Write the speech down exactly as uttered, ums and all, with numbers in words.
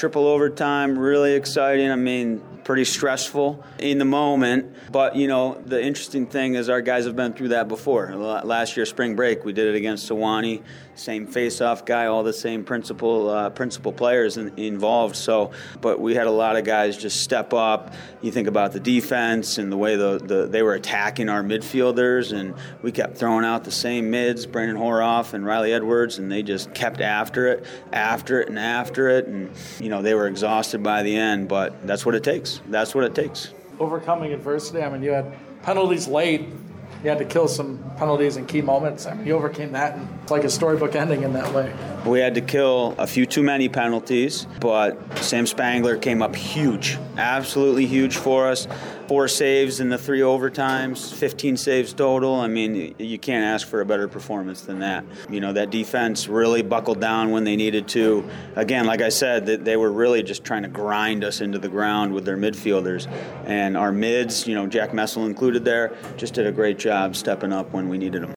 triple overtime, really exciting. I mean, pretty stressful in the moment. But, you know, the interesting thing is our guys have been through that before. Last year, spring break, we did it against Sewanee. Same face-off guy, all the same principal uh, principal players in, involved. So, but we had a lot of guys just step up. You think about the defense and the way the, the they were attacking our midfielders, and we kept throwing out the same mids, Brandon Horoff and Riley Edwards, and they just kept after it, after it, and after it. And, you know, they were exhausted by the end, but that's what it takes. That's what it takes. Overcoming adversity, I mean, you had penalties late. You had to kill some penalties in key moments. I mean, you overcame that, and it's like a storybook ending in that way. We had to kill a few too many penalties, but Sam Spangler came up huge, absolutely huge for us. Four saves in the three overtimes, fifteen saves total. I mean, you can't ask for a better performance than that. You know, that defense really buckled down when they needed to. Again, like I said, they were really just trying to grind us into the ground with their midfielders. And our mids, you know, Jack Messel included there, just did a great job stepping up when we needed them.